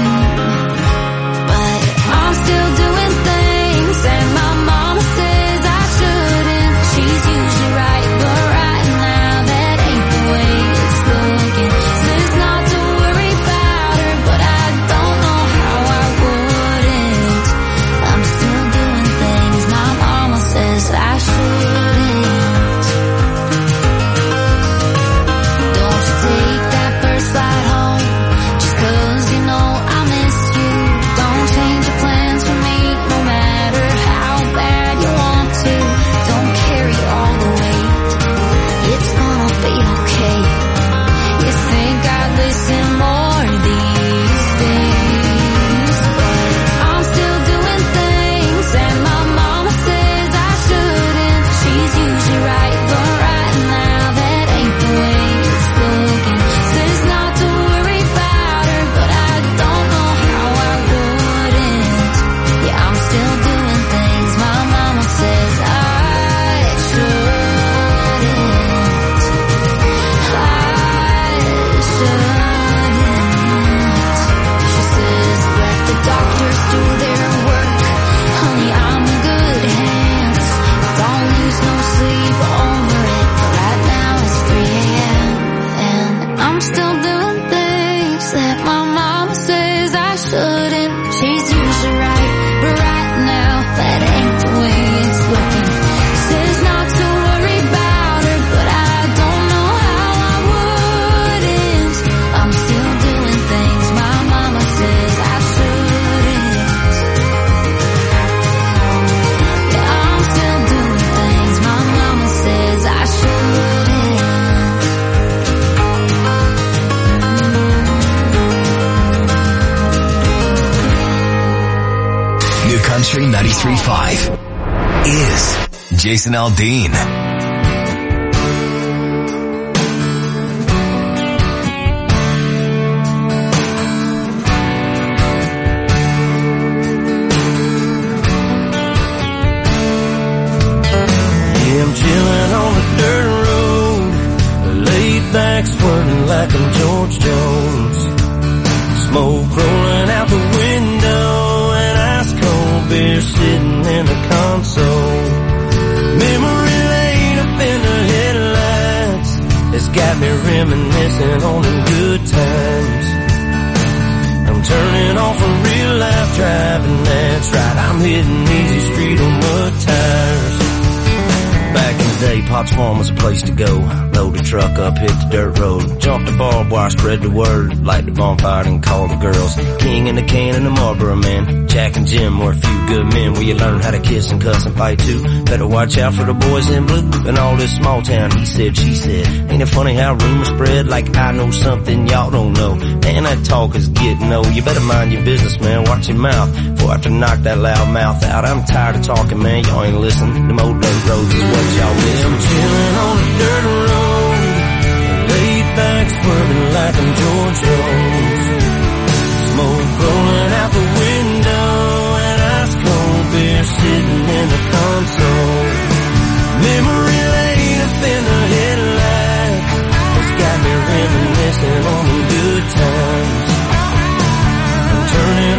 [SPEAKER 1] I'm still doing things and my mama says I shouldn't. She's usually right, but right now that ain't the way it's looking. Says not to worry about her, but I don't know how I wouldn't. I'm still doing things my mama says I shouldn't. Don't you take that first flight home, just cause you know I miss you. Don't change your plans for me, no matter how bad you want to. Don't carry all the weight, it's gonna be okay. You think I'd listen more these days, but I'm still doing things and my mama says I shouldn't. She's usually right, but right now that ain't the way it's looking. Says not to worry about her, but I don't know how I wouldn't. Yeah, I'm still doing things my mama says I shouldn't. I shouldn't. She says let the doctors do their work. Honey, I'm in good hands. Don't lose no sleep over it. But right now it's three a.m. and I'm still doing things that my mama says I shouldn't. She's usually right, but right now that ain't the way it's looking. Says not to worry about her, but I don't know how I wouldn't. I'm still doing things my mama says I shouldn't. Yeah, I'm still doing things my mama says I shouldn't.
[SPEAKER 2] New Country ninety-three point five is Jason Aldean.
[SPEAKER 4] Yeah, I'm chilling on the dirt road, laid back squirting like I'm George Jones. Smoke rolling out the window and ice cold beer sitting in the console. Memory lane up in the headlights has got me reminiscing on the good times. I'm turning off a real life driving, that's right, I'm hitting easy street on mud tires. Back in the day, Potts Farm was a place to go. Load the truck up, hit the dirt road, jump the barbed wire, spread the word, light the bonfire and call the girls. King in the can and the Marlboro man, Jack and Jim were a few good men where you learn how to kiss and cuss and fight too. Better watch out for the boys in blue and all this small town he said, she said. Ain't it funny how rumors spread like I know something y'all don't know. Man, that talk is getting old. You better mind your business, man, watch your mouth before I have to knock that loud mouth out. I'm tired of talking, man, y'all ain't listening. Them old dirt roads is what y'all miss. I'm chilling on the dirt road, laid back swerving like I'm George Jones. Smoke rolling out the window and ice cold beer sitting in the console. Memory lane up in the headlights has got me reminiscing on the good times. I'm turning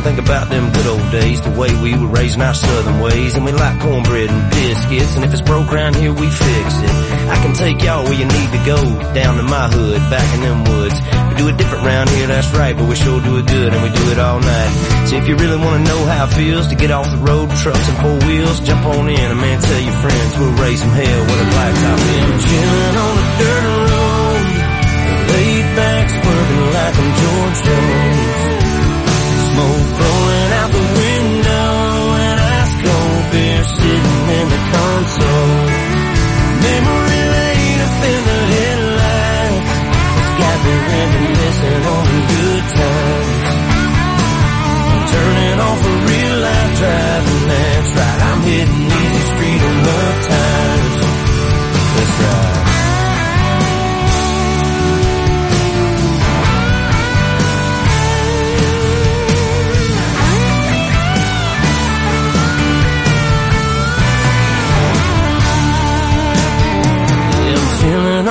[SPEAKER 7] think about them good old days, the way we were raised in our southern ways. And we like cornbread and biscuits, and if it's broke around here, we fix it. I can take y'all where you need to go, down to my hood, back in them woods. We do it different round here, that's right, but we sure do it good, and we do it all night. So if you really want to know how it feels to get off the road, trucks and four wheels, jump on in, and man, tell your friends we'll raise some hell with a blacktop in. Chillin' on the dirt road, laid back, swerving like I'm George Jones. Smoke blowing out the window, and ice cold beer sitting in the console. Memory laid up in the headlights, it's got me reminiscing on the good times. Turning off a real life driving, that's right, I'm hitting